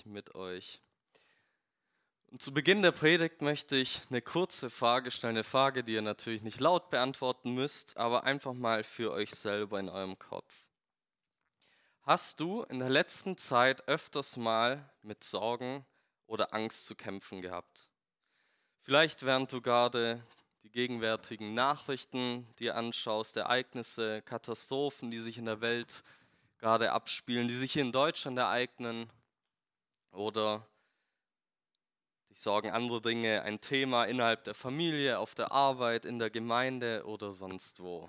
mit euch. Und zu Beginn der Predigt möchte ich eine kurze Frage stellen, eine Frage, die ihr natürlich nicht laut beantworten müsst, aber einfach mal für euch selber in eurem Kopf. Hast du in der letzten Zeit öfters mal mit Sorgen oder Angst zu kämpfen gehabt? Vielleicht während du gerade die gegenwärtigen Nachrichten dir anschaust, Ereignisse, Katastrophen, die sich in der Welt gerade abspielen, die sich hier in Deutschland ereignen, oder dich sorgen andere Dinge, ein Thema innerhalb der Familie, auf der Arbeit, in der Gemeinde oder sonst wo.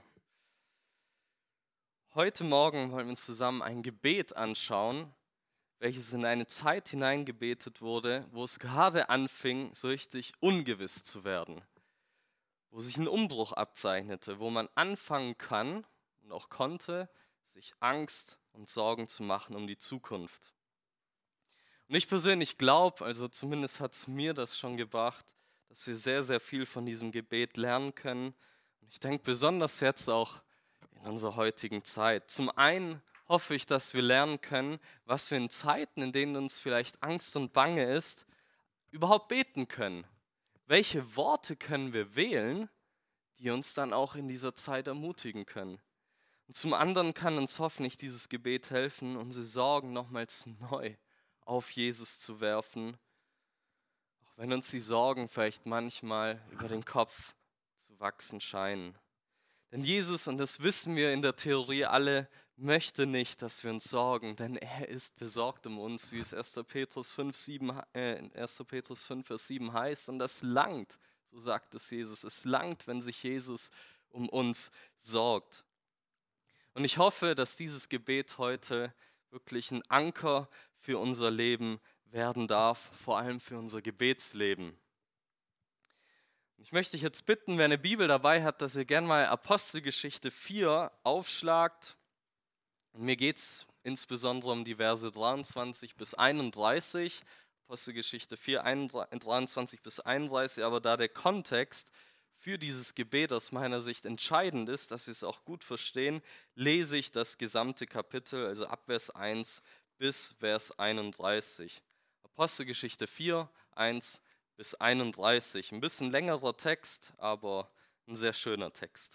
Heute Morgen wollen wir uns zusammen ein Gebet anschauen, welches in eine Zeit hineingebetet wurde, wo es gerade anfing, so richtig ungewiss zu werden, wo sich ein Umbruch abzeichnete, wo man anfangen kann und auch konnte, sich Angst und Sorgen zu machen um die Zukunft. Und ich persönlich glaube, also zumindest hat es mir das schon gebracht, dass wir sehr, sehr viel von diesem Gebet lernen können. Und ich denke besonders jetzt auch in unserer heutigen Zeit. Zum einen hoffe ich, dass wir lernen können, was wir in Zeiten, in denen uns vielleicht Angst und Bange ist, überhaupt beten können. Welche Worte können wir wählen, die uns dann auch in dieser Zeit ermutigen können. Und zum anderen kann uns hoffentlich dieses Gebet helfen, unsere Sorgen nochmals neu auf Jesus zu werfen, auch wenn uns die Sorgen vielleicht manchmal über den Kopf zu wachsen scheinen. Denn Jesus, und das wissen wir in der Theorie alle, möchte nicht, dass wir uns sorgen, denn er ist besorgt um uns, wie es 1. Petrus 5, Vers 7 heißt. Und das langt, so sagt es Jesus, es langt, wenn sich Jesus um uns sorgt. Und ich hoffe, dass dieses Gebet heute wirklich ein Anker für unser Leben werden darf, vor allem für unser Gebetsleben. Ich möchte dich jetzt bitten, wer eine Bibel dabei hat, dass ihr gerne mal Apostelgeschichte 4 aufschlagt. Und mir geht es insbesondere um die Verse 23 bis 31, Apostelgeschichte 4, 23 bis 31, aber da der Kontext für dieses Gebet aus meiner Sicht entscheidend ist, dass Sie es auch gut verstehen, lese ich das gesamte Kapitel, also ab Vers 1 bis Vers 31. Apostelgeschichte 4, 1 bis 31. Ein bisschen längerer Text, aber ein sehr schöner Text.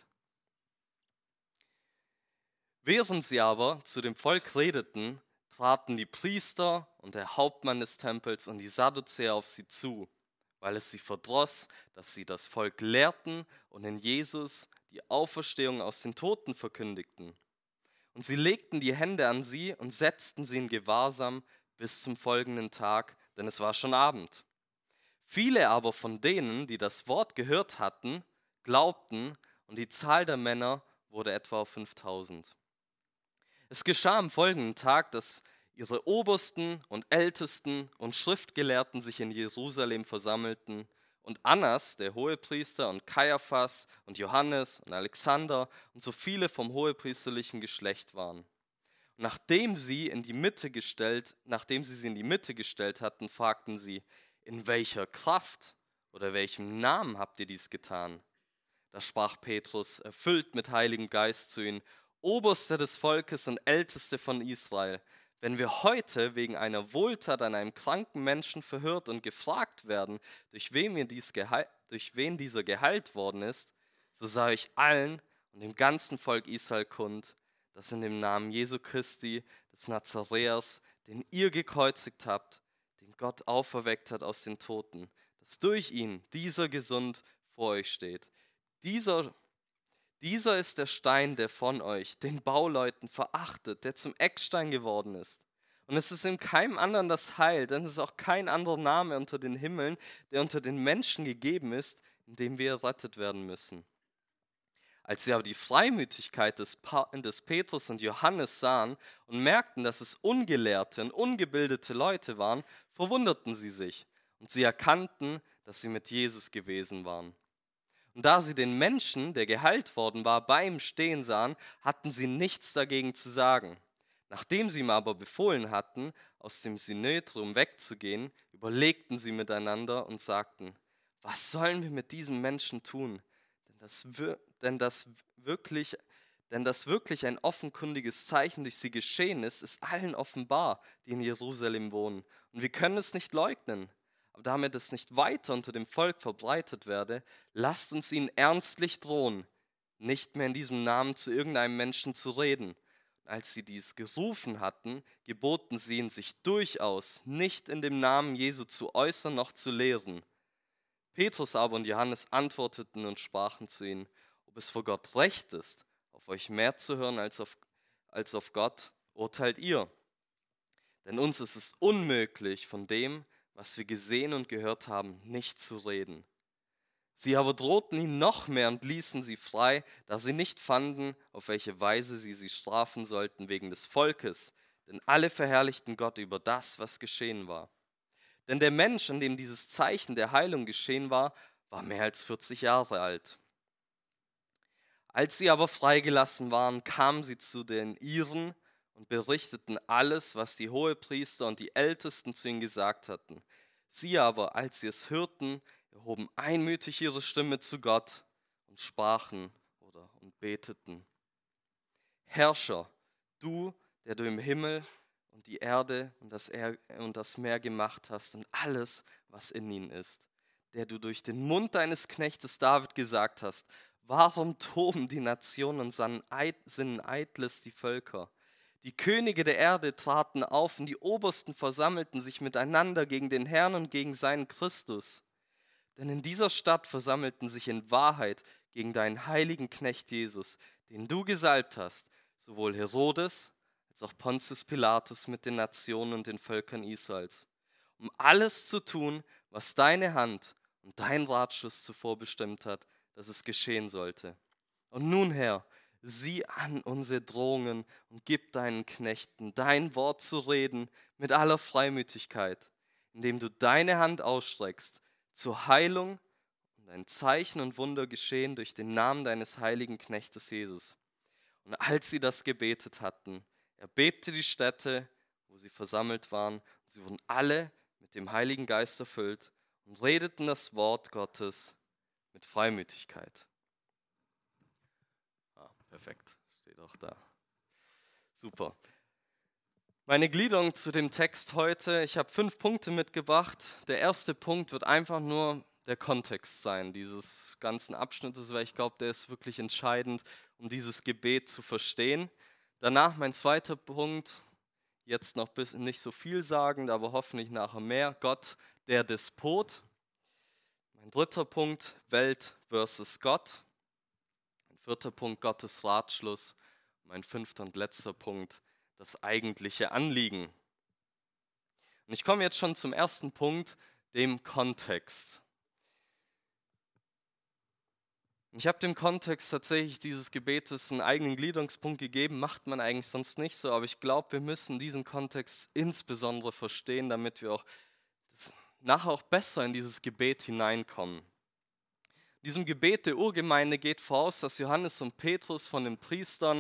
Während sie aber zu dem Volk redeten, traten die Priester und der Hauptmann des Tempels und die Sadduzäer auf sie zu, weil es sie verdross, dass sie das Volk lehrten und in Jesus die Auferstehung aus den Toten verkündigten. Und sie legten die Hände an sie und setzten sie in Gewahrsam bis zum folgenden Tag, denn es war schon Abend. Viele aber von denen, die das Wort gehört hatten, glaubten, und die Zahl der Männer wurde etwa auf 5000. Es geschah am folgenden Tag, dass ihre Obersten und Ältesten und Schriftgelehrten sich in Jerusalem versammelten und Annas, der Hohepriester, und Kaiaphas und Johannes und Alexander und so viele vom hohepriesterlichen Geschlecht waren. Und nachdem sie sie in die Mitte gestellt hatten, fragten sie: In welcher Kraft oder welchem Namen habt ihr dies getan? Da sprach Petrus, erfüllt mit Heiligem Geist, zu ihnen: Oberster des Volkes und Älteste von Israel, wenn wir heute wegen einer Wohltat an einem kranken Menschen verhört und gefragt werden, durch wen dieser geheilt worden ist, so sage ich allen und dem ganzen Volk Israel kund, dass in dem Namen Jesu Christi, des Nazaräers, den ihr gekreuzigt habt, den Gott auferweckt hat aus den Toten, dass durch ihn dieser gesund vor euch steht. Dieser ist der Stein, der von euch, den Bauleuten, verachtet, der zum Eckstein geworden ist. Und es ist in keinem anderen das Heil, denn es ist auch kein anderer Name unter den Himmeln, der unter den Menschen gegeben ist, in dem wir errettet werden müssen. Als sie aber die Freimütigkeit des Petrus und Johannes sahen und merkten, dass es ungelehrte und ungebildete Leute waren, verwunderten sie sich, und sie erkannten, dass sie mit Jesus gewesen waren. Und da sie den Menschen, der geheilt worden war, bei ihm stehen sahen, hatten sie nichts dagegen zu sagen. Nachdem sie ihm aber befohlen hatten, aus dem Synedrium wegzugehen, überlegten sie miteinander und sagten: Was sollen wir mit diesem Menschen tun? Denn das wirklich Denn dass wirklich ein offenkundiges Zeichen durch sie geschehen ist, ist allen offenbar, die in Jerusalem wohnen. Und wir können es nicht leugnen. Aber damit es nicht weiter unter dem Volk verbreitet werde, lasst uns ihnen ernstlich drohen, nicht mehr in diesem Namen zu irgendeinem Menschen zu reden. Und als sie dies gerufen hatten, geboten sie ihnen, sich durchaus nicht in dem Namen Jesu zu äußern noch zu lehren. Petrus aber und Johannes antworteten und sprachen zu ihnen, ob es vor Gott recht ist, auf euch mehr zu hören als auf Gott, urteilt ihr. Denn uns ist es unmöglich, von dem, was wir gesehen und gehört haben, nicht zu reden. Sie aber drohten ihn noch mehr und ließen sie frei, da sie nicht fanden, auf welche Weise sie strafen sollten wegen des Volkes, denn alle verherrlichten Gott über das, was geschehen war. Denn der Mensch, an dem dieses Zeichen der Heilung geschehen war, war mehr als 40 Jahre alt. Als sie aber freigelassen waren, kamen sie zu den Iren und berichteten alles, was die Hohepriester und die Ältesten zu ihnen gesagt hatten. Sie aber, als sie es hörten, erhoben einmütig ihre Stimme zu Gott und sprachen und beteten. Herrscher, du, der du im Himmel und die Erde und das Meer gemacht hast und alles, was in ihnen ist, der du durch den Mund deines Knechtes David gesagt hast, warum toben die Nationen und sinnen eitles die Völker? Die Könige der Erde traten auf und die Obersten versammelten sich miteinander gegen den Herrn und gegen seinen Christus. Denn in dieser Stadt versammelten sich in Wahrheit gegen deinen heiligen Knecht Jesus, den du gesalbt hast, sowohl Herodes als auch Pontius Pilatus mit den Nationen und den Völkern Israels, um alles zu tun, was deine Hand und dein Ratschluss zuvor bestimmt hat, dass es geschehen sollte. Und nun, Herr, sieh an unsere Drohungen und gib deinen Knechten dein Wort zu reden mit aller Freimütigkeit, indem du deine Hand ausstreckst zur Heilung und ein Zeichen und Wunder geschehen durch den Namen deines heiligen Knechtes Jesus. Und als sie das gebetet hatten, erbebte die Stätte, wo sie versammelt waren, und sie wurden alle mit dem Heiligen Geist erfüllt und redeten das Wort Gottes mit Freimütigkeit. Perfekt, steht auch da. Super. Meine Gliederung zu dem Text heute, ich habe 5 Punkte mitgebracht. Der erste Punkt wird einfach nur der Kontext sein, dieses ganzen Abschnittes, weil ich glaube, der ist wirklich entscheidend, um dieses Gebet zu verstehen. Danach mein zweiter Punkt, jetzt noch nicht so viel sagend, aber hoffentlich nachher mehr, Gott, der Despot. Mein dritter Punkt, Welt versus Gott. Mein vierter Punkt, Gottes Ratschluss. Mein 5. und letzter Punkt, das eigentliche Anliegen. Und ich komme jetzt schon zum ersten Punkt, dem Kontext. Ich habe dem Kontext tatsächlich dieses Gebetes einen eigenen Gliederungspunkt gegeben, macht man eigentlich sonst nicht so, aber ich glaube, wir müssen diesen Kontext insbesondere verstehen, damit wir auch nachher auch besser in dieses Gebet hineinkommen. In diesem Gebet der Urgemeinde geht voraus, dass Johannes und Petrus von den Priestern,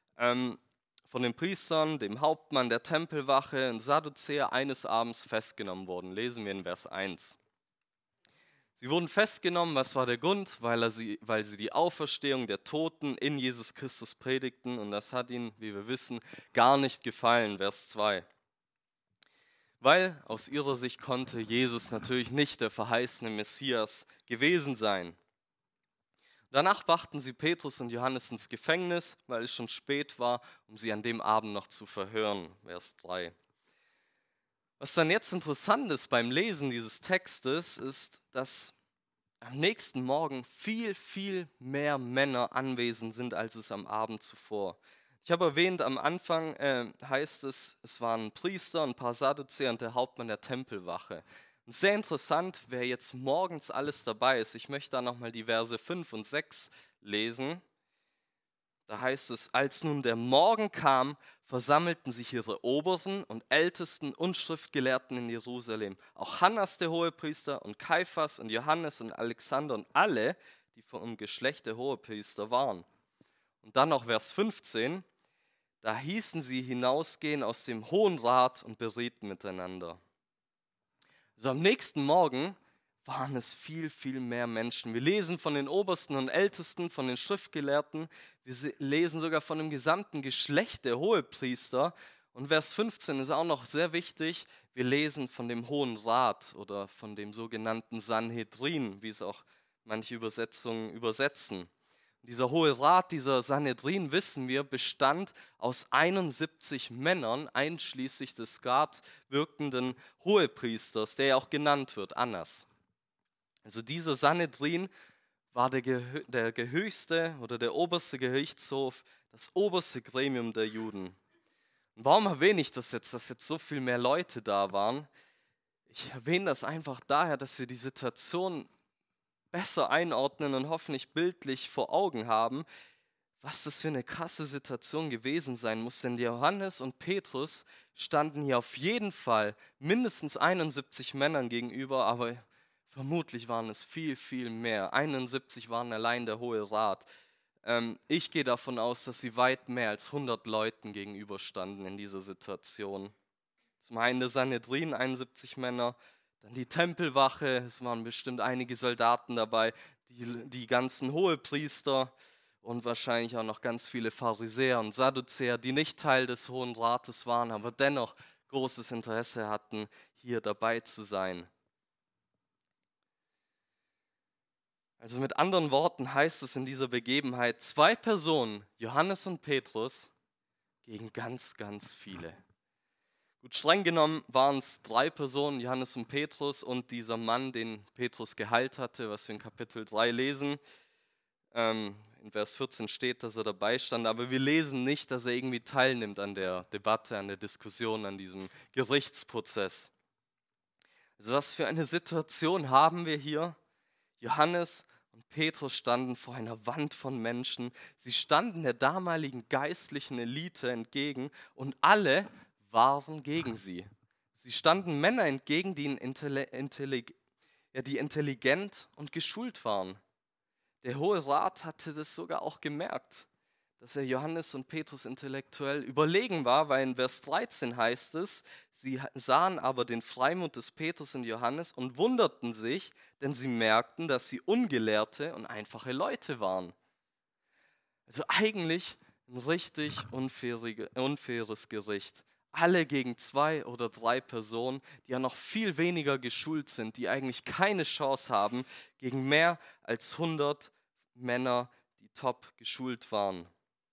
dem Hauptmann der Tempelwache und Sadduzäer eines Abends festgenommen wurden. Lesen wir in Vers 1. Sie wurden festgenommen, was war der Grund? Weil sie die Auferstehung der Toten in Jesus Christus predigten und das hat ihnen, wie wir wissen, gar nicht gefallen. Vers 2. Weil aus ihrer Sicht konnte Jesus natürlich nicht der verheißene Messias gewesen sein. Danach brachten sie Petrus und Johannes ins Gefängnis, weil es schon spät war, um sie an dem Abend noch zu verhören. Vers 3. Was dann jetzt interessant ist beim Lesen dieses Textes, ist, dass am nächsten Morgen viel, viel mehr Männer anwesend sind, als es am Abend zuvor. Ich habe erwähnt, am Anfang heißt es waren Priester, ein paar Sadduzäer und der Hauptmann der Tempelwache. Und sehr interessant, wer jetzt morgens alles dabei ist. Ich möchte da nochmal die Verse 5 und 6 lesen. Da heißt es, als nun der Morgen kam, versammelten sich ihre Oberen und Ältesten und Schriftgelehrten in Jerusalem. Auch Hannas der Hohepriester und Kaiphas und Johannes und Alexander und alle, die vom Geschlecht der Hohepriester waren. Und dann noch Vers 15, da hießen sie hinausgehen aus dem Hohen Rat und berieten miteinander. Also am nächsten Morgen waren es viel, viel mehr Menschen. Wir lesen von den Obersten und Ältesten, von den Schriftgelehrten. Wir lesen sogar von dem gesamten Geschlecht der Hohepriester. Und Vers 15 ist auch noch sehr wichtig. Wir lesen von dem Hohen Rat oder von dem sogenannten Sanhedrin, wie es auch manche Übersetzungen übersetzen. Dieser Hohe Rat, dieser Sanhedrin, wissen wir, bestand aus 71 Männern, einschließlich des gerade wirkenden Hohepriesters, der ja auch genannt wird, Annas. Also dieser Sanhedrin war der höchste oder der oberste Gerichtshof, das oberste Gremium der Juden. Und warum erwähne ich das jetzt, dass jetzt so viel mehr Leute da waren? Ich erwähne das einfach daher, dass wir die Situation besser einordnen und hoffentlich bildlich vor Augen haben, was das für eine krasse Situation gewesen sein muss. Denn Johannes und Petrus standen hier auf jeden Fall mindestens 71 Männern gegenüber, aber vermutlich waren es viel, viel mehr. 71 waren allein der Hohe Rat. Ich gehe davon aus, dass sie weit mehr als 100 Leuten gegenüberstanden in dieser Situation. Zum einen der Sanhedrin, 71 Männer, dann die Tempelwache, es waren bestimmt einige Soldaten dabei, die ganzen Hohepriester und wahrscheinlich auch noch ganz viele Pharisäer und Sadduzäer, die nicht Teil des Hohen Rates waren, aber dennoch großes Interesse hatten, hier dabei zu sein. Also mit anderen Worten heißt es in dieser Begebenheit, 2 Personen, Johannes und Petrus, gegen ganz, ganz viele. Gut, streng genommen waren es 3 Personen, Johannes und Petrus und dieser Mann, den Petrus geheilt hatte, was wir in Kapitel 3 lesen. In Vers 14 steht, dass er dabei stand, aber wir lesen nicht, dass er irgendwie teilnimmt an der Debatte, an der Diskussion, an diesem Gerichtsprozess. Also was für eine Situation haben wir hier? Johannes und Petrus standen vor einer Wand von Menschen. Sie standen der damaligen geistlichen Elite entgegen und alle waren gegen sie. Sie standen Männer entgegen, die intelligent und geschult waren. Der Hohe Rat hatte das sogar auch gemerkt, dass er Johannes und Petrus intellektuell überlegen war, weil in Vers 13 heißt es, sie sahen aber den Freimut des Petrus und Johannes und wunderten sich, denn sie merkten, dass sie ungelehrte und einfache Leute waren. Also eigentlich ein richtig unfaires Gericht. Alle gegen 2 oder 3 Personen, die ja noch viel weniger geschult sind, die eigentlich keine Chance haben, gegen mehr als 100 Männer, die top geschult waren.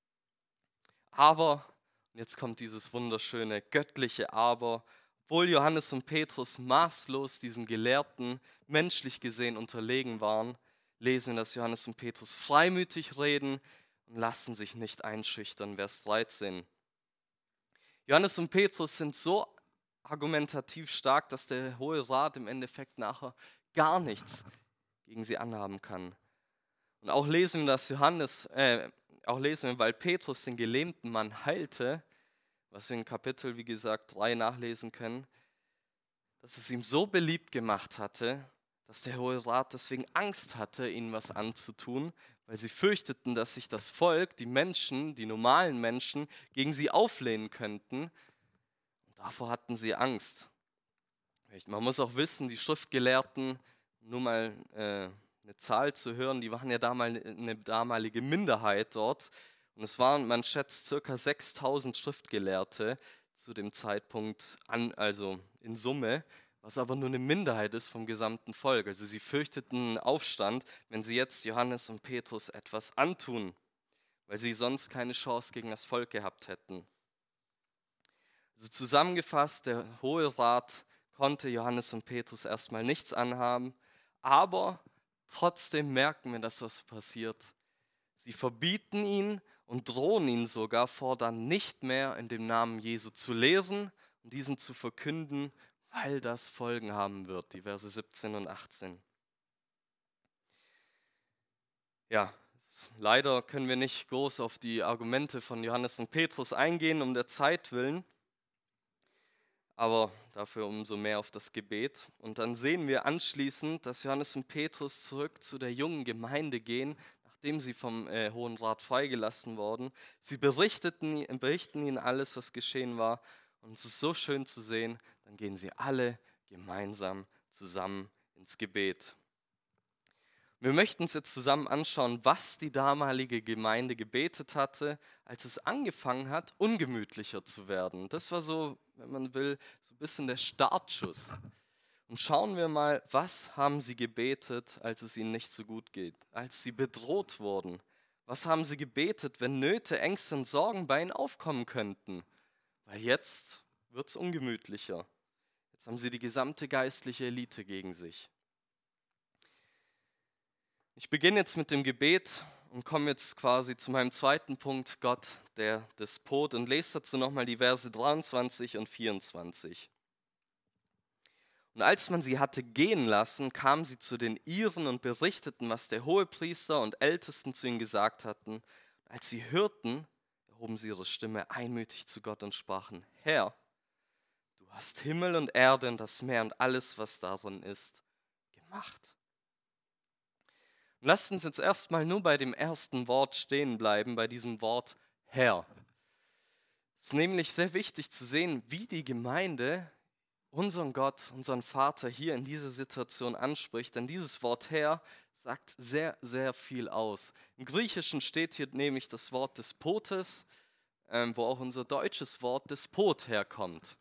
Aber, und jetzt kommt dieses wunderschöne göttliche Aber, obwohl Johannes und Petrus maßlos diesen Gelehrten menschlich gesehen unterlegen waren, lesen wir, dass Johannes und Petrus freimütig reden und lassen sich nicht einschüchtern. Vers 13. Johannes und Petrus sind so argumentativ stark, dass der Hohe Rat im Endeffekt nachher gar nichts gegen sie anhaben kann. Und auch lesen wir, weil Petrus den gelähmten Mann heilte, was wir in Kapitel, wie gesagt, 3 nachlesen können, dass es ihm so beliebt gemacht hatte, dass der Hohe Rat deswegen Angst hatte, ihnen was anzutun, weil sie fürchteten, dass sich das Volk, die Menschen, die normalen Menschen, gegen sie auflehnen könnten. Und davor hatten sie Angst. Man muss auch wissen, die Schriftgelehrten, nur mal eine Zahl zu hören, die waren ja damals eine damalige Minderheit dort. Und es waren, man schätzt, ca. 6000 Schriftgelehrte zu dem Zeitpunkt an, also in Summe, was aber nur eine Minderheit ist vom gesamten Volk. Also sie fürchteten einen Aufstand, wenn sie jetzt Johannes und Petrus etwas antun, weil sie sonst keine Chance gegen das Volk gehabt hätten. Also zusammengefasst, der Hohe Rat konnte Johannes und Petrus erstmal nichts anhaben, aber trotzdem merken wir, dass was passiert. Sie verbieten ihn und drohen ihn sogar, fordern nicht mehr in dem Namen Jesu zu lehren und diesen zu verkünden, weil das Folgen haben wird, die Verse 17 und 18. Ja, leider können wir nicht groß auf die Argumente von Johannes und Petrus eingehen, um der Zeit willen, aber dafür umso mehr auf das Gebet. Und dann sehen wir anschließend, dass Johannes und Petrus zurück zu der jungen Gemeinde gehen, nachdem sie vom Hohen Rat freigelassen wurden. Sie berichten ihnen alles, was geschehen war. Und es ist so schön zu sehen, dann gehen sie alle gemeinsam zusammen ins Gebet. Wir möchten uns jetzt zusammen anschauen, was die damalige Gemeinde gebetet hatte, als es angefangen hat, ungemütlicher zu werden. Das war so, wenn man will, so ein bisschen der Startschuss. Und schauen wir mal, was haben sie gebetet, als es ihnen nicht so gut geht, als sie bedroht wurden. Was haben sie gebetet, wenn Nöte, Ängste und Sorgen bei ihnen aufkommen könnten? Weil jetzt wird es ungemütlicher. Jetzt haben sie die gesamte geistliche Elite gegen sich. Ich beginne jetzt mit dem Gebet und komme jetzt quasi zu meinem zweiten Punkt, Gott, der Despot, und lese dazu nochmal die Verse 23 und 24. Und als man sie hatte gehen lassen, kamen sie zu den Iren und berichteten, was der Hohepriester und Ältesten zu ihnen gesagt hatten. Als sie hörten, erhoben sie ihre Stimme einmütig zu Gott und sprachen: Herr, du hast Himmel und Erde und das Meer und alles, was darin ist, gemacht. Und lasst uns jetzt erstmal nur bei dem ersten Wort stehen bleiben, bei diesem Wort Herr. Es ist nämlich sehr wichtig zu sehen, wie die Gemeinde unseren Gott, unseren Vater hier in dieser Situation anspricht, denn dieses Wort Herr sagt sehr, sehr viel aus. Im Griechischen steht hier nämlich das Wort Despotes, wo auch unser deutsches Wort Despot herkommt.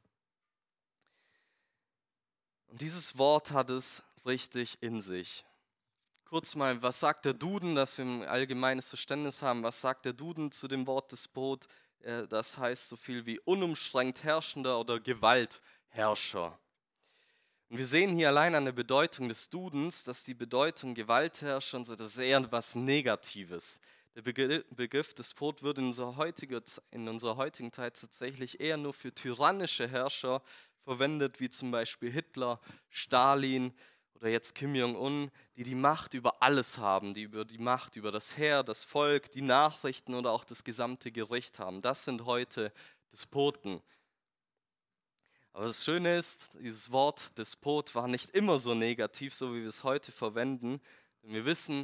Und dieses Wort hat es richtig in sich. Kurz mal, was sagt der Duden, dass wir ein allgemeines Verständnis haben? Was sagt der Duden zu dem Wort Despot? Das heißt so viel wie unumschränkt Herrschender oder Gewaltherrscher. Und wir sehen hier allein an der Bedeutung des Dudens, dass die Bedeutung Gewaltherrscher und so, das ist eher was Negatives. Der Begriff Despot wird in unserer heutigen Zeit tatsächlich eher nur für tyrannische Herrscher verwendet, wie zum Beispiel Hitler, Stalin oder jetzt Kim Jong-un, die die Macht über alles haben, die Macht über das Heer, das Volk, die Nachrichten oder auch das gesamte Gericht haben. Das sind heute Despoten. Aber das Schöne ist, dieses Wort Despot war nicht immer so negativ, so wie wir es heute verwenden. Denn wir wissen,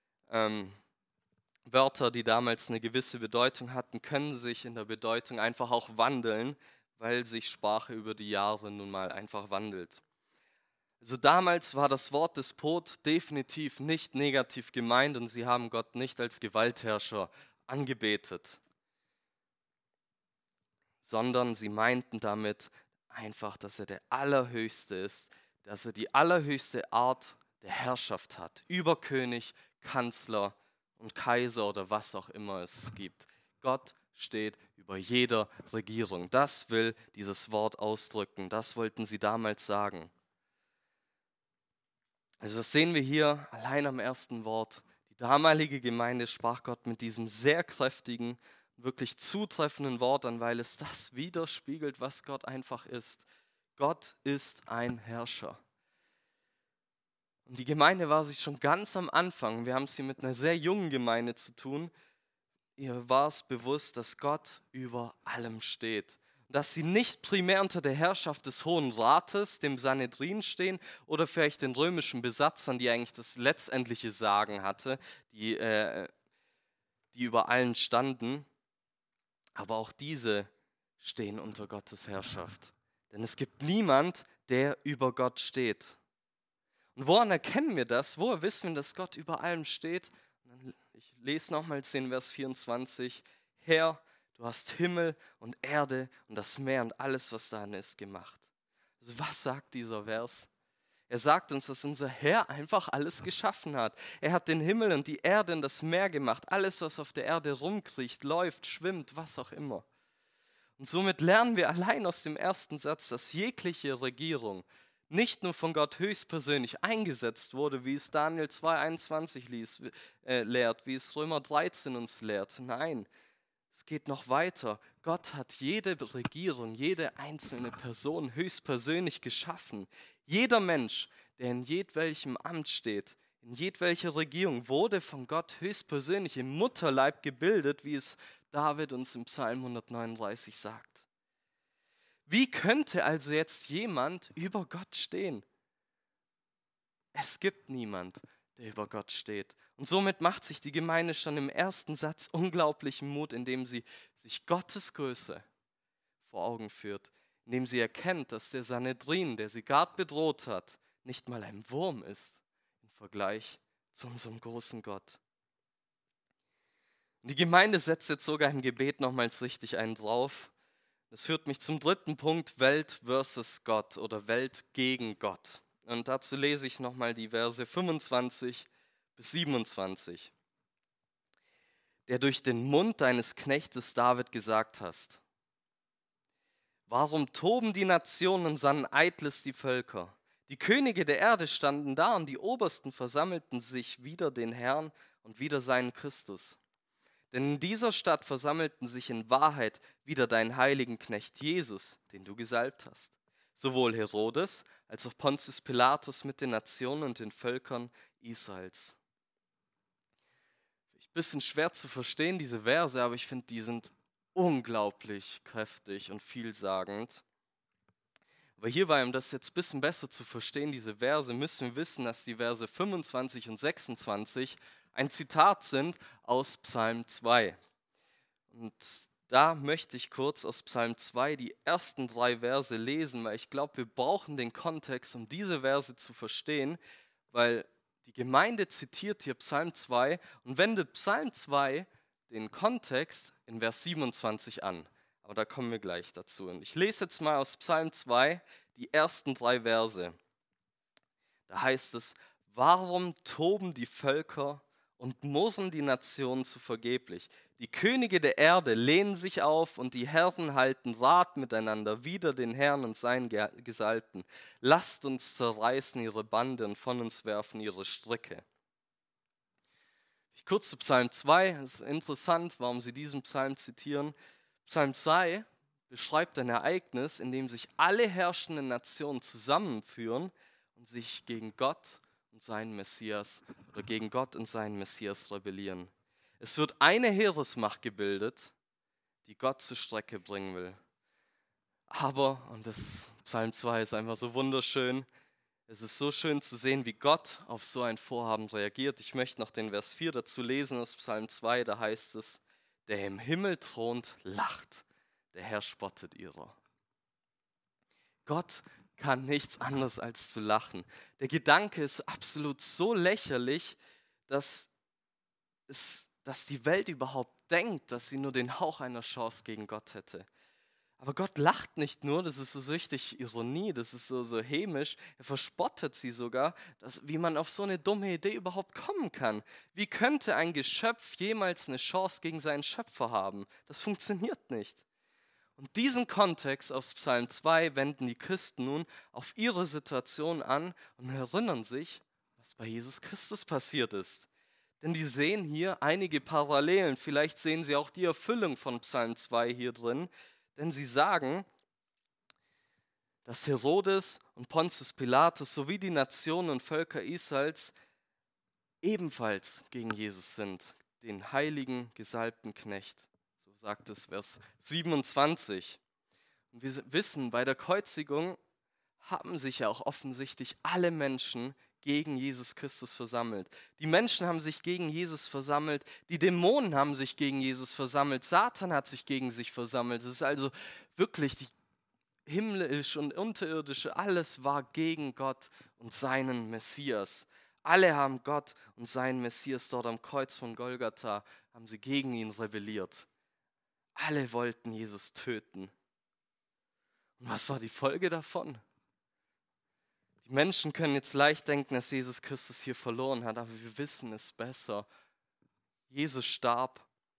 Wörter, die damals eine gewisse Bedeutung hatten, können sich in der Bedeutung einfach auch wandeln, weil sich Sprache über die Jahre nun mal einfach wandelt. Also damals war das Wort Despot definitiv nicht negativ gemeint und sie haben Gott nicht als Gewaltherrscher angebetet, sondern sie meinten damit einfach, dass er der Allerhöchste ist, dass er die allerhöchste Art der Herrschaft hat, über König, Kanzler und Kaiser oder was auch immer es gibt. Gott steht über jeder Regierung. Das will dieses Wort ausdrücken. Das wollten sie damals sagen. Also das sehen wir hier allein am ersten Wort. Die damalige Gemeinde sprach Gott mit diesem sehr kräftigen, wirklich zutreffenden Wort an, weil es das widerspiegelt, was Gott einfach ist. Gott ist ein Herrscher. Und die Gemeinde war sich schon ganz am Anfang, wir haben es hier mit einer sehr jungen Gemeinde zu tun, ihr war es bewusst, dass Gott über allem steht. Dass sie nicht primär unter der Herrschaft des Hohen Rates, dem Sanhedrin, stehen oder vielleicht den römischen Besatzern, die eigentlich das letztendliche Sagen hatte, die über allen standen. Aber auch diese stehen unter Gottes Herrschaft. Denn es gibt niemand, der über Gott steht. Und woran erkennen wir das? Woher wissen wir, dass Gott über allem steht? Ich lese nochmals den Vers 24. Herr, du hast Himmel und Erde und das Meer und alles, was darin ist, gemacht. Also was sagt dieser Vers? Er sagt uns, dass unser Herr einfach alles geschaffen hat. Er hat den Himmel und die Erde und das Meer gemacht. Alles, was auf der Erde rumkriecht, läuft, schwimmt, was auch immer. Und somit lernen wir allein aus dem ersten Satz, dass jegliche Regierung nicht nur von Gott höchstpersönlich eingesetzt wurde, wie es Daniel 2,21 lehrt, wie es Römer 13 uns lehrt. Nein, es geht noch weiter. Gott hat jede Regierung, jede einzelne Person höchstpersönlich geschaffen. Jeder Mensch, der in jedwelchem Amt steht, in jedwelcher Regierung, wurde von Gott höchstpersönlich im Mutterleib gebildet, wie es David uns im Psalm 139 sagt. Wie könnte also jetzt jemand über Gott stehen? Es gibt niemand, der über Gott steht. Und somit macht sich die Gemeinde schon im ersten Satz unglaublichen Mut, indem sie sich Gottes Größe vor Augen führt, indem sie erkennt, dass der Sanhedrin, der sie gerade bedroht hat, nicht mal ein Wurm ist im Vergleich zu unserem großen Gott. Und die Gemeinde setzt jetzt sogar im Gebet nochmals richtig einen drauf. Das führt mich zum dritten Punkt, Welt versus Gott oder Welt gegen Gott. Und dazu lese ich nochmal die Verse 25 bis 27. Der durch den Mund deines Knechtes David gesagt hast. Warum toben die Nationen und sannen eitles die Völker? Die Könige der Erde standen da und die Obersten versammelten sich wider den Herrn und wider seinen Christus. Denn in dieser Stadt versammelten sich in Wahrheit wider deinen heiligen Knecht Jesus, den du gesalbt hast. Sowohl Herodes als auch Pontius Pilatus mit den Nationen und den Völkern Israels. Ein bisschen schwer zu verstehen, diese Verse, aber ich finde, die sind unglaublich kräftig und vielsagend. Aber hierbei, um das jetzt ein bisschen besser zu verstehen, diese Verse, müssen wir wissen, dass die Verse 25 und 26 ein Zitat sind aus Psalm 2. Und da möchte ich kurz aus Psalm 2 die ersten 3 Verse lesen, weil ich glaube, wir brauchen den Kontext, um diese Verse zu verstehen, weil die Gemeinde zitiert hier Psalm 2 und wendet Psalm 2 den Kontext in Vers 27 an. Aber da kommen wir gleich dazu. Und ich lese jetzt mal aus Psalm 2 die ersten 3 Verse. Da heißt es, warum toben die Völker und murren die Nationen zu vergeblich? Die Könige der Erde lehnen sich auf und die Herren halten Rat miteinander wider den Herrn und seinen Gesalbten. Lasst uns zerreißen ihre Bande und von uns werfen ihre Stricke. Kurz zu Psalm 2, es ist interessant, warum sie diesen Psalm zitieren. Psalm 2 beschreibt ein Ereignis, in dem sich alle herrschenden Nationen zusammenführen und sich gegen Gott und seinen Messias oder gegen Gott und seinen Messias rebellieren. Es wird eine Heeresmacht gebildet, die Gott zur Strecke bringen will. Aber, und das Psalm 2 ist einfach so wunderschön, es ist so schön zu sehen, wie Gott auf so ein Vorhaben reagiert. Ich möchte noch den Vers 4 dazu lesen aus Psalm 2, da heißt es, der im Himmel thront, lacht, der Herr spottet ihrer. Gott kann nichts anderes als zu lachen. Der Gedanke ist absolut so lächerlich, dass die Welt überhaupt denkt, dass sie nur den Hauch einer Chance gegen Gott hätte. Aber Gott lacht nicht nur, das ist so richtig Ironie, das ist so hämisch, er verspottet sie sogar, wie man auf so eine dumme Idee überhaupt kommen kann. Wie könnte ein Geschöpf jemals eine Chance gegen seinen Schöpfer haben? Das funktioniert nicht. Und diesen Kontext aus Psalm 2 wenden die Christen nun auf ihre Situation an und erinnern sich, was bei Jesus Christus passiert ist. Denn die sehen hier einige Parallelen, vielleicht sehen sie auch die Erfüllung von Psalm 2 hier drin, denn sie sagen, dass Herodes und Pontius Pilatus sowie die Nationen und Völker Israels ebenfalls gegen Jesus sind, den heiligen, gesalbten Knecht. So sagt es Vers 27. Und wir wissen, bei der Kreuzigung haben sich ja auch offensichtlich alle Menschen gegen Jesus Christus versammelt. Die Menschen haben sich gegen Jesus versammelt, die Dämonen haben sich gegen Jesus versammelt, Satan hat sich gegen sich versammelt. Es ist also wirklich die himmlische und unterirdische, alles war gegen Gott und seinen Messias. Alle haben Gott und seinen Messias dort am Kreuz von Golgatha, haben sie gegen ihn rebelliert. Alle wollten Jesus töten. Und was war die Folge davon? Die Menschen können jetzt leicht denken, dass Jesus Christus hier verloren hat, aber wir wissen es besser. Jesus starb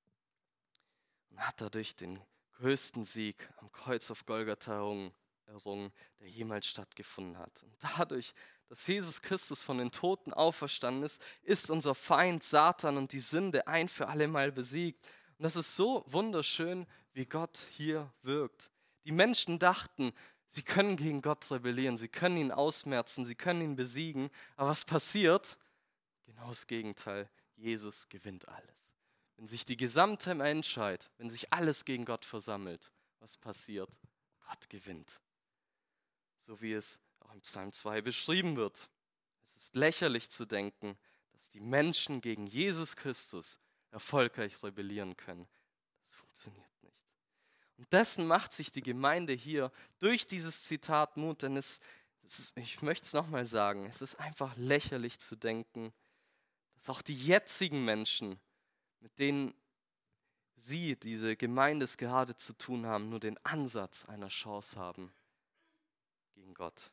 und hat dadurch den größten Sieg am Kreuz auf Golgatha errungen, der jemals stattgefunden hat. Und dadurch, dass Jesus Christus von den Toten auferstanden ist, ist unser Feind Satan und die Sünde ein für alle Mal besiegt. Und das ist so wunderschön, wie Gott hier wirkt. Die Menschen dachten, sie können gegen Gott rebellieren, sie können ihn ausmerzen, sie können ihn besiegen. Aber was passiert? Genau das Gegenteil. Jesus gewinnt alles. Wenn sich die gesamte Menschheit, wenn sich alles gegen Gott versammelt, was passiert? Gott gewinnt. So wie es auch im Psalm 2 beschrieben wird. Es ist lächerlich zu denken, dass die Menschen gegen Jesus Christus erfolgreich rebellieren können. Das funktioniert nicht. Und dessen macht sich die Gemeinde hier durch dieses Zitat Mut, denn es Ich möchte es nochmal sagen, es ist einfach lächerlich zu denken, dass auch die jetzigen Menschen, mit denen sie, diese Gemeindesgerade zu tun haben, nur den Ansatz einer Chance haben gegen Gott.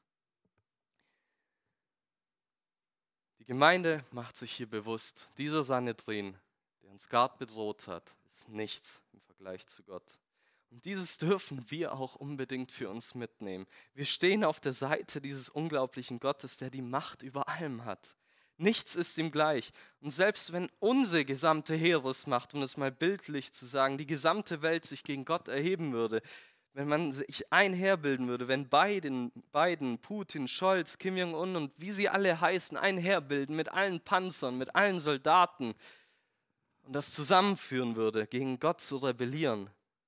Die Gemeinde macht sich hier bewusst, dieser Sanhedrin, der uns gerade bedroht hat, ist nichts im Vergleich zu Gott. Und dieses dürfen wir auch unbedingt für uns mitnehmen. Wir stehen auf der Seite dieses unglaublichen Gottes, der die Macht über allem hat. Nichts ist ihm gleich. Und selbst wenn unsere gesamte Heeresmacht, um es mal bildlich zu sagen, die gesamte Welt sich gegen Gott erheben würde, wenn man sich ein Heer bilden würde, wenn Biden, Putin, Scholz, Kim Jong-un und wie sie alle heißen, ein Heer bilden mit allen Panzern, mit allen Soldaten und das zusammenführen würde, gegen Gott zu rebellieren,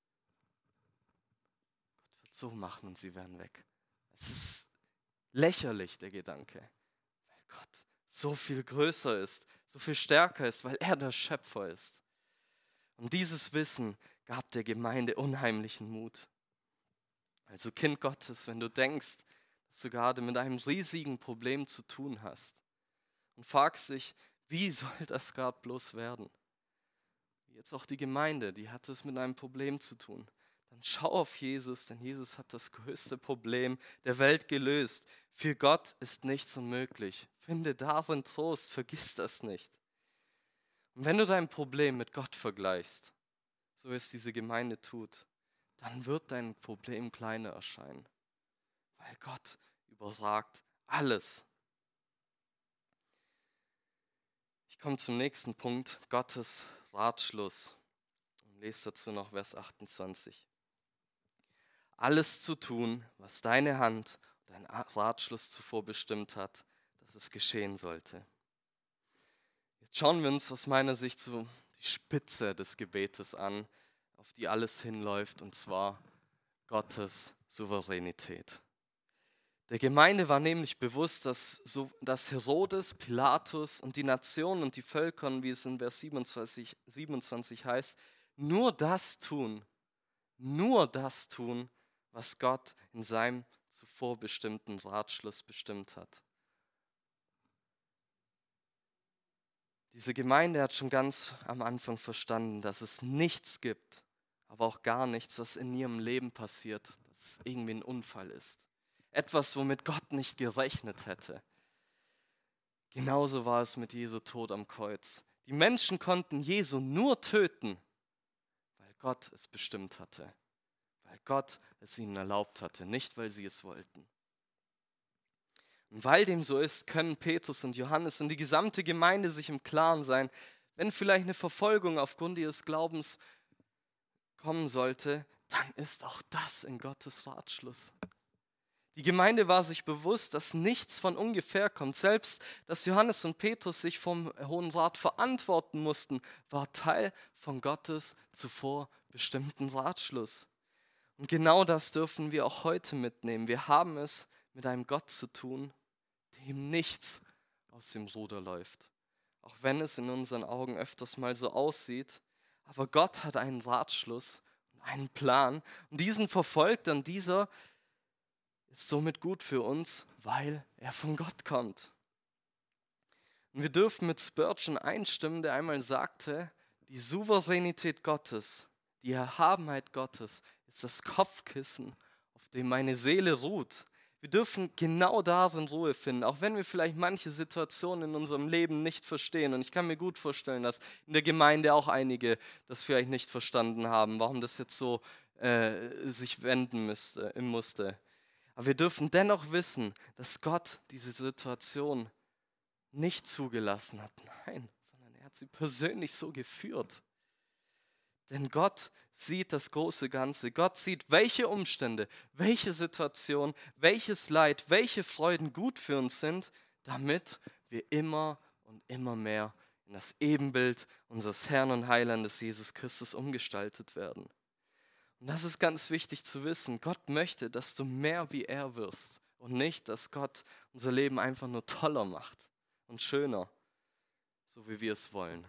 Gott wird so machen und sie wären weg. Es ist lächerlich, der Gedanke, weil Gott so viel größer ist, so viel stärker ist, weil er der Schöpfer ist. Und dieses Wissen gab der Gemeinde unheimlichen Mut. Also Kind Gottes, wenn du denkst, dass du gerade mit einem riesigen Problem zu tun hast und fragst dich, wie soll das gerade bloß werden? Jetzt auch die Gemeinde, die hat es mit einem Problem zu tun. Dann schau auf Jesus, denn Jesus hat das größte Problem der Welt gelöst. Für Gott ist nichts unmöglich. Finde darin Trost, vergiss das nicht. Und wenn du dein Problem mit Gott vergleichst, so wie es diese Gemeinde tut, dann wird dein Problem kleiner erscheinen, weil Gott überragt alles. Ich komme zum nächsten Punkt, Gottes Ratschluss. Und lese dazu noch Vers 28. Alles zu tun, was deine Hand und dein Ratschluss zuvor bestimmt hat, dass es geschehen sollte. Jetzt schauen wir uns aus meiner Sicht so die Spitze des Gebetes an, auf die alles hinläuft, und zwar Gottes Souveränität. Der Gemeinde war nämlich bewusst, dass Herodes, Pilatus und die Nationen und die Völker, wie es in Vers 27 heißt, nur das tun, was Gott in seinem zuvor bestimmten Ratschluss bestimmt hat. Diese Gemeinde hat schon ganz am Anfang verstanden, dass es nichts gibt, aber auch gar nichts, was in ihrem Leben passiert, das irgendwie ein Unfall ist. Etwas, womit Gott nicht gerechnet hätte. Genauso war es mit Jesu Tod am Kreuz. Die Menschen konnten Jesu nur töten, weil Gott es bestimmt hatte. Weil Gott es ihnen erlaubt hatte, nicht weil sie es wollten. Und weil dem so ist, können Petrus und Johannes und die gesamte Gemeinde sich im Klaren sein, wenn vielleicht eine Verfolgung aufgrund ihres Glaubens kommen sollte, dann ist auch das in Gottes Ratschluss. Die Gemeinde war sich bewusst, dass nichts von ungefähr kommt. Selbst, dass Johannes und Petrus sich vom Hohen Rat verantworten mussten, war Teil von Gottes zuvor bestimmten Ratschluss. Und genau das dürfen wir auch heute mitnehmen. Wir haben es mit einem Gott zu tun, dem nichts aus dem Ruder läuft. Auch wenn es in unseren Augen öfters mal so aussieht. Aber Gott hat einen Ratschluss und einen Plan. Und diesen verfolgt dann dieser ist somit gut für uns, weil er von Gott kommt. Und wir dürfen mit Spurgeon einstimmen, der einmal sagte, die Souveränität Gottes, die Erhabenheit Gottes ist das Kopfkissen, auf dem meine Seele ruht. Wir dürfen genau darin Ruhe finden, auch wenn wir vielleicht manche Situationen in unserem Leben nicht verstehen. Und ich kann mir gut vorstellen, dass in der Gemeinde auch einige das vielleicht nicht verstanden haben, warum das jetzt so sich wenden musste. Aber wir dürfen dennoch wissen, dass Gott diese Situation nicht zugelassen hat. Nein, sondern er hat sie persönlich so geführt. Denn Gott sieht das große Ganze. Gott sieht, welche Umstände, welche Situation, welches Leid, welche Freuden gut für uns sind, damit wir immer und immer mehr in das Ebenbild unseres Herrn und Heilandes Jesus Christus umgestaltet werden. Und das ist ganz wichtig zu wissen. Gott möchte, dass du mehr wie er wirst und nicht, dass Gott unser Leben einfach nur toller macht und schöner, so wie wir es wollen.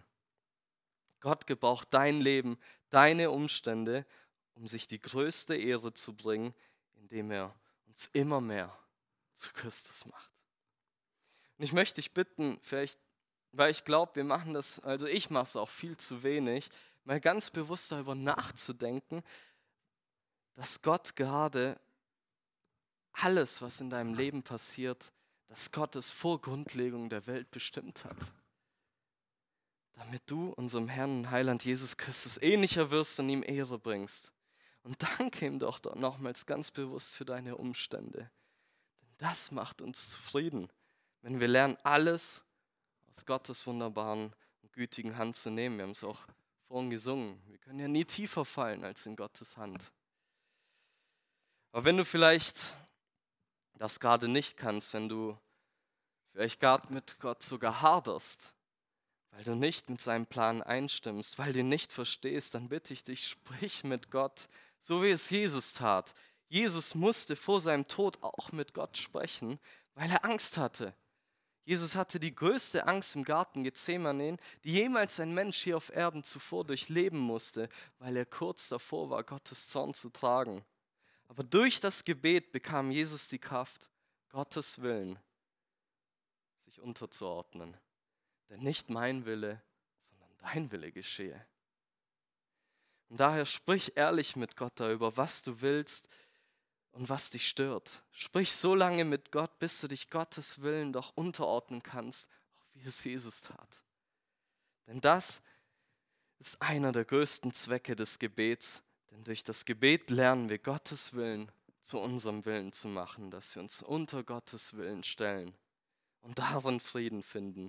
Gott gebraucht dein Leben, deine Umstände, um sich die größte Ehre zu bringen, indem er uns immer mehr zu Christus macht. Und ich möchte dich bitten, vielleicht, weil ich glaube, wir machen das, also ich mache es auch viel zu wenig, mal ganz bewusst darüber nachzudenken, dass Gott gerade alles, was in deinem Leben passiert, dass Gott es vor Grundlegung der Welt bestimmt hat. Damit du unserem Herrn und Heiland Jesus Christus ähnlicher wirst und ihm Ehre bringst. Und danke ihm doch nochmals ganz bewusst für deine Umstände. Denn das macht uns zufrieden, wenn wir lernen, alles aus Gottes wunderbaren und gütigen Hand zu nehmen. Wir haben es auch vorhin gesungen. Wir können ja nie tiefer fallen als in Gottes Hand. Aber wenn du vielleicht das gerade nicht kannst, wenn du vielleicht gerade mit Gott sogar haderst, weil du nicht mit seinem Plan einstimmst, weil du ihn nicht verstehst, dann bitte ich dich, sprich mit Gott, so wie es Jesus tat. Jesus musste vor seinem Tod auch mit Gott sprechen, weil er Angst hatte. Jesus hatte die größte Angst im Garten Gethsemane, die jemals ein Mensch hier auf Erden zuvor durchleben musste, weil er kurz davor war, Gottes Zorn zu tragen. Aber durch das Gebet bekam Jesus die Kraft, Gottes Willen sich unterzuordnen. Denn nicht mein Wille, sondern dein Wille geschehe. Und daher sprich ehrlich mit Gott darüber, was du willst und was dich stört. Sprich so lange mit Gott, bis du dich Gottes Willen doch unterordnen kannst, auch wie es Jesus tat. Denn das ist einer der größten Zwecke des Gebets. Denn durch das Gebet lernen wir Gottes Willen zu unserem Willen zu machen, dass wir uns unter Gottes Willen stellen und darin Frieden finden.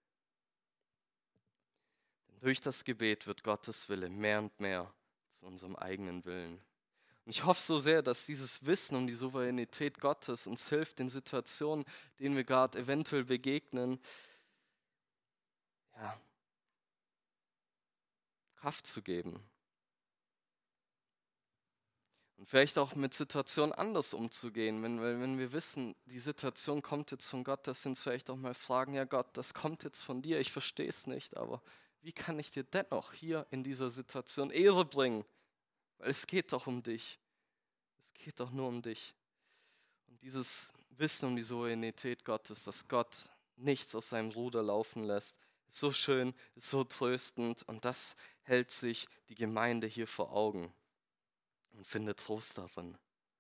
Durch das Gebet wird Gottes Wille mehr und mehr zu unserem eigenen Willen. Und ich hoffe so sehr, dass dieses Wissen um die Souveränität Gottes uns hilft, in Situationen, denen wir gerade eventuell begegnen, Kraft zu geben. Und vielleicht auch mit Situationen anders umzugehen, wenn wir wissen, die Situation kommt jetzt von Gott, dass wir uns vielleicht auch mal fragen, ja Gott, das kommt jetzt von dir, ich verstehe es nicht, aber wie kann ich dir dennoch hier in dieser Situation Ehre bringen? Weil es geht doch um dich. Es geht doch nur um dich. Und dieses Wissen um die Souveränität Gottes, dass Gott nichts aus seinem Ruder laufen lässt, ist so schön, ist so tröstend und das hält sich die Gemeinde hier vor Augen und findet Trost darin.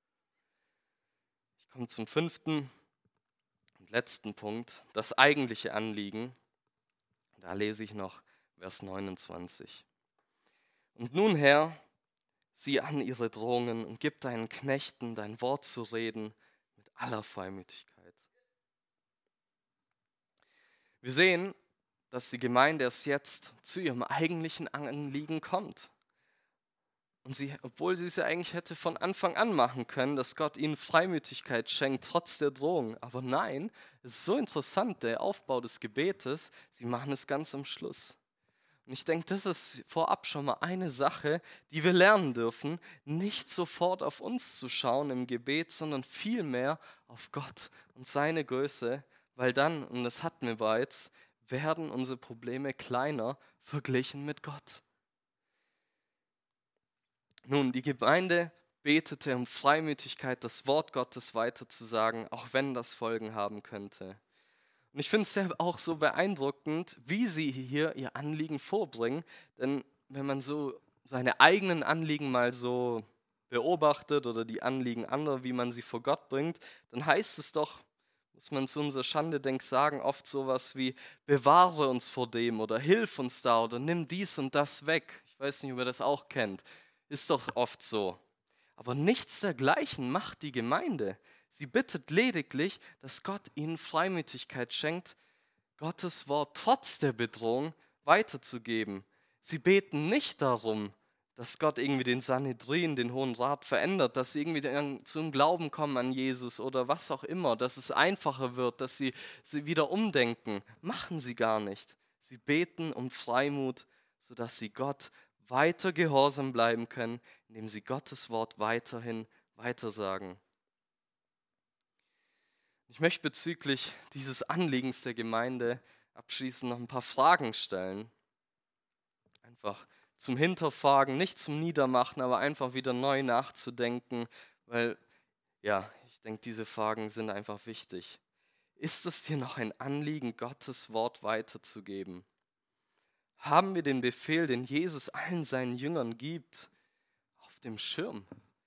Ich komme zum 5. und letzten Punkt, das eigentliche Anliegen. Da lese ich noch Vers 29. Und nun, Herr, sieh an ihre Drohungen und gib deinen Knechten dein Wort zu reden mit aller Freimütigkeit. Wir sehen, dass die Gemeinde erst jetzt zu ihrem eigentlichen Anliegen kommt. Und obwohl sie es ja eigentlich hätte von Anfang an machen können, dass Gott ihnen Freimütigkeit schenkt, trotz der Drohung. Aber nein, es ist so interessant, der Aufbau des Gebetes, sie machen es ganz am Schluss. Und ich denke, das ist vorab schon mal eine Sache, die wir lernen dürfen, nicht sofort auf uns zu schauen im Gebet, sondern vielmehr auf Gott und seine Größe, weil dann, und das hatten wir bereits, werden unsere Probleme kleiner verglichen mit Gott. Nun, die Gemeinde betete um Freimütigkeit, das Wort Gottes weiterzusagen, auch wenn das Folgen haben könnte. Und ich finde es ja auch so beeindruckend, wie sie hier ihr Anliegen vorbringen. Denn wenn man so seine eigenen Anliegen mal so beobachtet oder die Anliegen anderer, wie man sie vor Gott bringt, dann heißt es doch, muss man zu unserer Schande sagen, oft sowas wie, bewahre uns vor dem oder hilf uns da oder nimm dies und das weg. Ich weiß nicht, ob ihr das auch kennt. Ist doch oft so. Aber nichts dergleichen macht die Gemeinde. Sie bittet lediglich, dass Gott ihnen Freimütigkeit schenkt, Gottes Wort trotz der Bedrohung weiterzugeben. Sie beten nicht darum, dass Gott irgendwie den Sanhedrin, den Hohen Rat verändert, dass sie irgendwie zum Glauben kommen an Jesus oder was auch immer, dass es einfacher wird, dass sie wieder umdenken. Machen sie gar nicht. Sie beten um Freimut, sodass sie Gott weiter gehorsam bleiben können, indem sie Gottes Wort weiterhin weitersagen. Ich möchte bezüglich dieses Anliegens der Gemeinde abschließend noch ein paar Fragen stellen. Einfach zum Hinterfragen, nicht zum Niedermachen, aber einfach wieder neu nachzudenken, weil ja, ich Ich denke, diese Fragen sind einfach wichtig. Ist es dir noch ein Anliegen, Gottes Wort weiterzugeben? Haben wir den Befehl, den Jesus allen seinen Jüngern gibt, auf dem Schirm?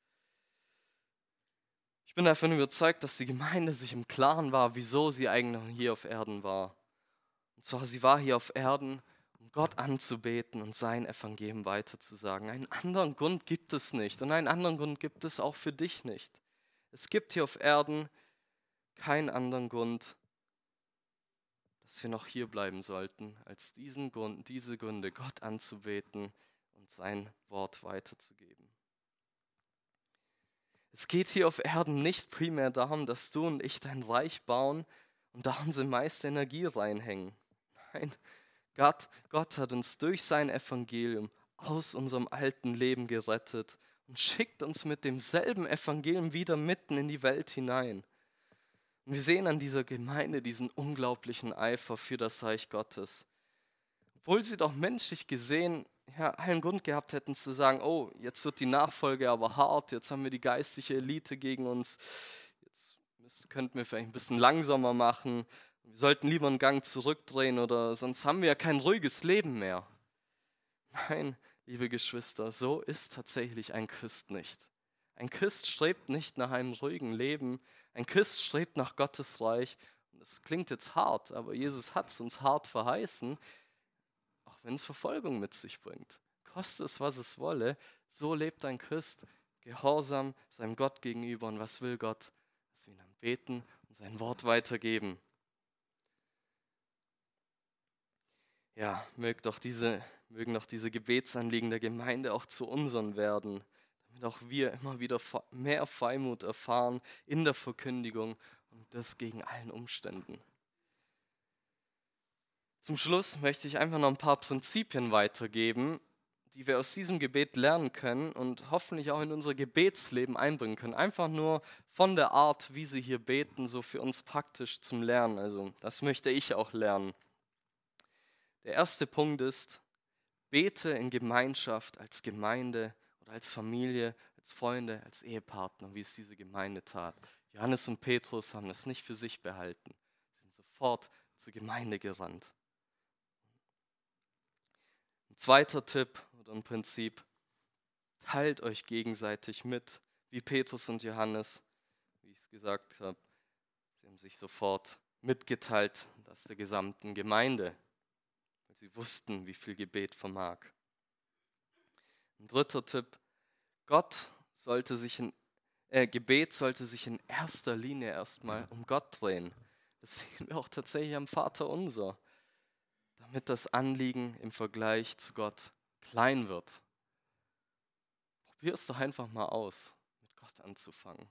Ich bin davon überzeugt, dass die Gemeinde sich im Klaren war, wieso sie eigentlich hier auf Erden war. Und zwar, sie war hier auf Erden, um Gott anzubeten und sein Evangelium weiterzusagen. Einen anderen Grund gibt es nicht und einen anderen Grund gibt es auch für dich nicht. Es gibt hier auf Erden keinen anderen Grund, dass wir noch hier bleiben sollten, als diese Gründe, Gott anzubeten und sein Wort weiterzugeben. Es geht hier auf Erden nicht primär darum, dass du und ich dein Reich bauen und da unsere meiste Energie reinhängen. Nein, Gott hat uns durch sein Evangelium aus unserem alten Leben gerettet und schickt uns mit demselben Evangelium wieder mitten in die Welt hinein. Und wir sehen an dieser Gemeinde diesen unglaublichen Eifer für das Reich Gottes. Obwohl sie doch menschlich gesehen allen Grund gehabt hätten zu sagen, oh, jetzt wird die Nachfolge aber hart, jetzt haben wir die geistliche Elite gegen uns, jetzt könnten wir vielleicht ein bisschen langsamer machen, wir sollten lieber einen Gang zurückdrehen oder sonst haben wir ja kein ruhiges Leben mehr. Nein, liebe Geschwister, so ist tatsächlich ein Christ nicht. Ein Christ strebt nicht nach einem ruhigen Leben, ein Christ strebt nach Gottes Reich. Und das klingt jetzt hart, aber Jesus hat es uns hart verheißen, auch wenn es Verfolgung mit sich bringt. Koste es, was es wolle, so lebt ein Christ gehorsam seinem Gott gegenüber. Und was will Gott? Dass wir ihn anbeten und sein Wort weitergeben. Ja, mögen doch diese Gebetsanliegen der Gemeinde auch zu unseren werden, damit auch wir immer wieder mehr Freimut erfahren in der Verkündigung und das gegen allen Umständen. Zum Schluss möchte ich einfach noch ein paar Prinzipien weitergeben, die wir aus diesem Gebet lernen können und hoffentlich auch in unser Gebetsleben einbringen können. Einfach nur von der Art, wie sie hier beten, so für uns praktisch zum Lernen. Also das möchte ich auch lernen. Der erste Punkt ist, bete in Gemeinschaft als Gemeinde oder als Familie, als Freunde, als Ehepartner, wie es diese Gemeinde tat. Johannes und Petrus haben das nicht für sich behalten. Sie sind sofort zur Gemeinde gerannt. Ein zweiter Tipp oder ein Prinzip, teilt euch gegenseitig mit, wie Petrus und Johannes, wie ich es gesagt habe. Sie haben sich sofort mitgeteilt, das der gesamten Gemeinde, weil sie wussten, wie viel Gebet vermag. Ein dritter Tipp, Gebet sollte sich in erster Linie erstmal um Gott drehen. Das sehen wir auch tatsächlich am Vater unser, damit das Anliegen im Vergleich zu Gott klein wird. Probier es doch einfach mal aus, mit Gott anzufangen.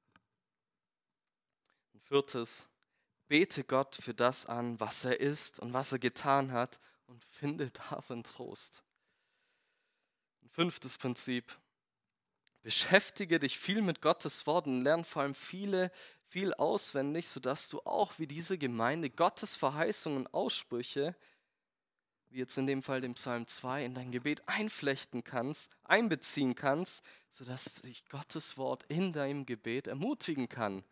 Ein viertes, bete Gott für das an, was er ist und was er getan hat und finde darin Trost. Ein fünftes Prinzip, beschäftige dich viel mit Gottes Worten, lerne vor allem viel auswendig, sodass du auch wie diese Gemeinde Gottes Verheißungen und Aussprüche, wie jetzt in dem Fall dem Psalm 2, in dein Gebet einbeziehen kannst, sodass dich Gottes Wort in deinem Gebet ermutigen kann.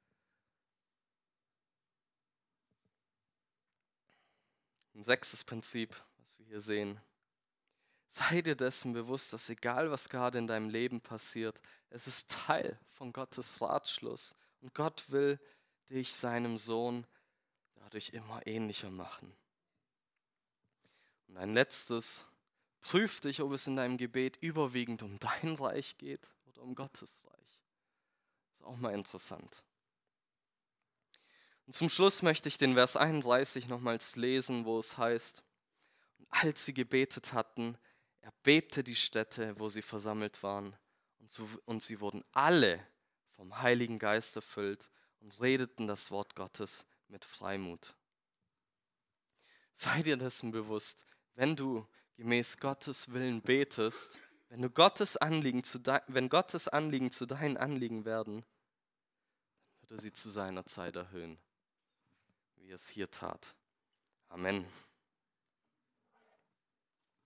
Ein sechstes Prinzip, was wir hier sehen. Sei dir dessen bewusst, dass egal was gerade in deinem Leben passiert, es ist Teil von Gottes Ratschluss. Und Gott will dich seinem Sohn dadurch immer ähnlicher machen. Und ein letztes, prüf dich, ob es in deinem Gebet überwiegend um dein Reich geht oder um Gottes Reich. Ist auch mal interessant. Und zum Schluss möchte ich den Vers 31 nochmals lesen, wo es heißt, und als sie gebetet hatten, erbebte die Stätte, wo sie versammelt waren, und sie wurden alle vom Heiligen Geist erfüllt und redeten das Wort Gottes mit Freimut. Sei dir dessen bewusst, wenn du gemäß Gottes Willen betest, wenn Gottes Anliegen zu deinen Anliegen werden, dann wird er sie zu seiner Zeit erhöhen, wie er es hier tat. Amen.